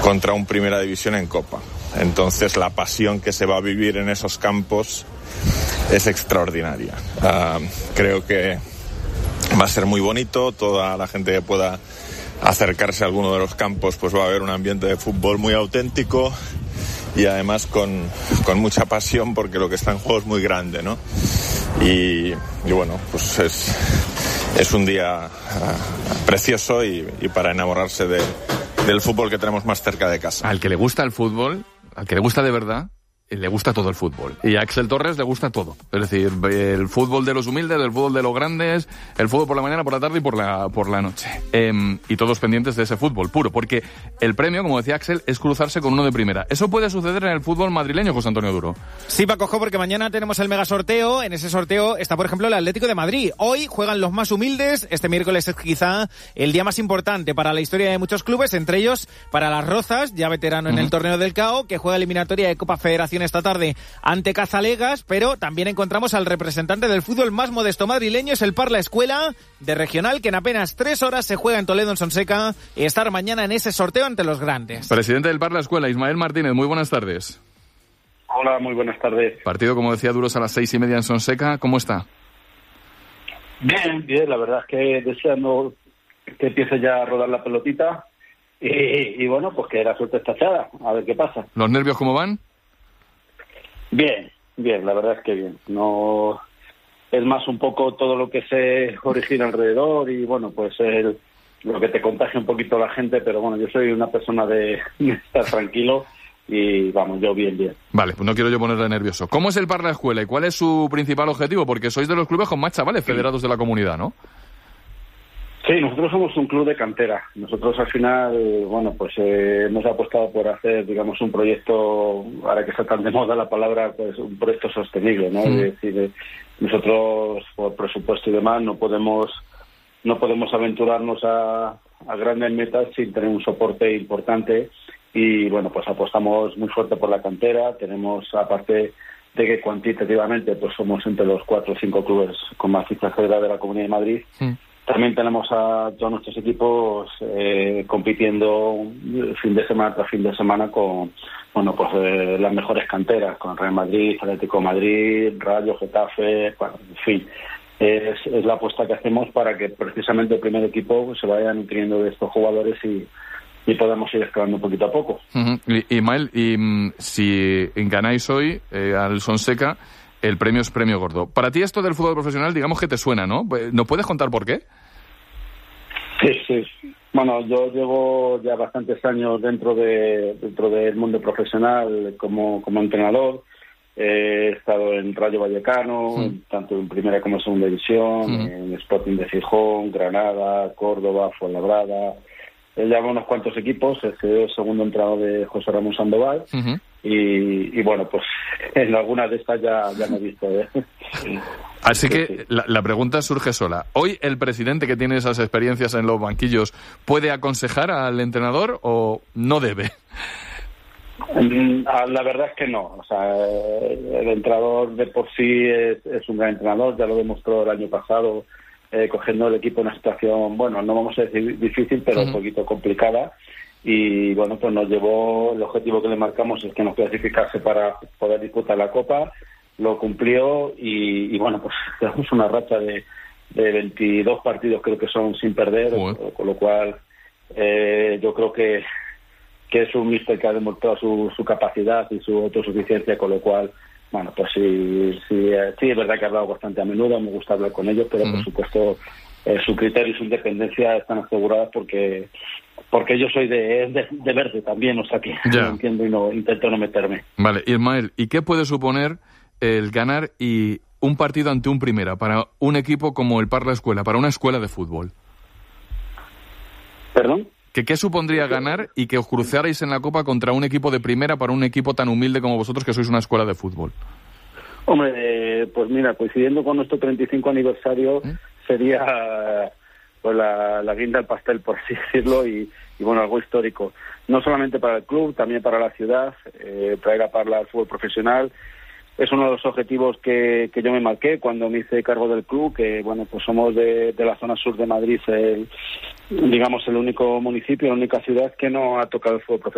contra un Primera División en Copa. Entonces la pasión que se va a vivir en esos campos es extraordinaria. Creo que va a ser muy bonito. Toda la gente que pueda acercarse a alguno de los campos pues va a haber un ambiente de fútbol muy auténtico y además con mucha pasión, porque lo que está en juego es muy grande, ¿no? Y bueno, pues es un día precioso y para enamorarse del fútbol que tenemos más cerca de casa. Al que le gusta el fútbol, al que le gusta de verdad, le gusta todo el fútbol. Y a Axel Torres le gusta todo. Es decir, el fútbol de los humildes, el fútbol de los grandes, el fútbol por la mañana, por la tarde y por la noche. Y todos pendientes de ese fútbol puro. Porque el premio, como decía Axel, es cruzarse con uno de primera. Eso puede suceder en el fútbol madrileño, José Antonio Duro. Sí, Paco, porque mañana tenemos el mega sorteo. En ese sorteo está, por ejemplo, el Atlético de Madrid. Hoy juegan los más humildes. Este miércoles es quizá el día más importante para la historia de muchos clubes, entre ellos para Las Rozas, ya veterano en el torneo del CAO, que juega eliminatoria de Copa Federación esta tarde ante Cazalegas, pero también encontramos al representante del fútbol más modesto madrileño, es el Parla Escuela de Regional, que en apenas 3 horas se juega en Toledo, en Sonseca, y estar mañana en ese sorteo ante los grandes. Presidente del Parla Escuela, Ismael Martínez, muy buenas tardes. Hola, muy buenas tardes. Partido, como decía, Duros a las 6:30 en Sonseca, ¿cómo está? Bien, la verdad es que deseando que empiece ya a rodar la pelotita y bueno, pues que la suerte está echada, a ver qué pasa. ¿Los nervios cómo van? Bien, la verdad es que bien. No es más un poco todo lo que se origina alrededor y bueno, pues lo que te contagia un poquito la gente, pero bueno, yo soy una persona de estar tranquilo y vamos, yo bien. Vale, pues no quiero yo ponerle nervioso. ¿Cómo es el Parla Escuela y cuál es su principal objetivo? Porque sois de los clubes con más chavales federados de la comunidad, ¿no? Sí, nosotros somos un club de cantera. Nosotros al final, bueno, pues hemos apostado por hacer, digamos, un proyecto, ahora que está tan de moda la palabra, pues un proyecto sostenible, ¿no? Es decir, nosotros por presupuesto y demás no podemos aventurarnos a grandes metas sin tener un soporte importante y bueno, pues apostamos muy fuerte por la cantera. Tenemos, aparte de que cuantitativamente pues somos entre los 4 o 5 clubes con más fichas federadas de la Comunidad de Madrid. También tenemos a todos nuestros equipos compitiendo fin de semana tras fin de semana con las mejores canteras, con Real Madrid, Atlético de Madrid, Rayo, Getafe, bueno, en fin. Es la apuesta que hacemos para que precisamente el primer equipo se vaya nutriendo de estos jugadores y podamos ir escalando poquito a poco. Ismael, si ganáis hoy al Sonseca, el premio es premio gordo. Para ti esto del fútbol profesional, digamos que te suena, ¿no? ¿Nos puedes contar por qué? Sí. Bueno, yo llevo ya bastantes años dentro del mundo profesional como entrenador. He estado en Rayo Vallecano, tanto en primera como en segunda división, en Sporting de Gijón, Granada, Córdoba, Fuenlabrada. Llevo unos cuantos equipos, he sido el segundo entrenador de José Ramón Sandoval. Y bueno, pues en algunas de estas ya me he visto. Así que la pregunta surge sola. ¿Hoy el presidente que tiene esas experiencias en los banquillos puede aconsejar al entrenador o no debe? La verdad es que no. O sea, el entrenador de por sí es un gran entrenador, ya lo demostró el año pasado, cogiendo el equipo en una situación, bueno, no vamos a decir difícil, pero un poquito complicada. Y bueno, pues nos llevó, el objetivo que le marcamos es que nos clasificase para poder disputar la Copa, lo cumplió y bueno, pues tenemos una racha de 22 partidos creo que son sin perder, con lo cual yo creo que es un míster que ha demostrado su capacidad y su autosuficiencia, con lo cual, bueno, pues sí, es verdad que he hablado bastante a menudo, me gusta hablar con ellos, pero por supuesto su criterio y su independencia están aseguradas porque yo soy de verde también, o sea que no entiendo y no intento no meterme. Vale, Ismael, ¿y qué puede suponer el ganar y un partido ante un primera para un equipo como el Parla Escuela, para una escuela de fútbol? ¿Perdón? ¿Qué supondría ganar y que os cruzarais en la Copa contra un equipo de primera para un equipo tan humilde como vosotros, que sois una escuela de fútbol? Hombre, pues mira, coincidiendo con nuestro 35 aniversario, sería pues la guinda del pastel, por así decirlo, y bueno, algo histórico. No solamente para el club, también para la ciudad, traer a Parla al fútbol profesional. Es uno de los objetivos que yo me marqué cuando me hice cargo del club, que bueno, pues somos de la zona sur de Madrid, digamos el único municipio, la única ciudad que no ha tocado el fútbol profesional.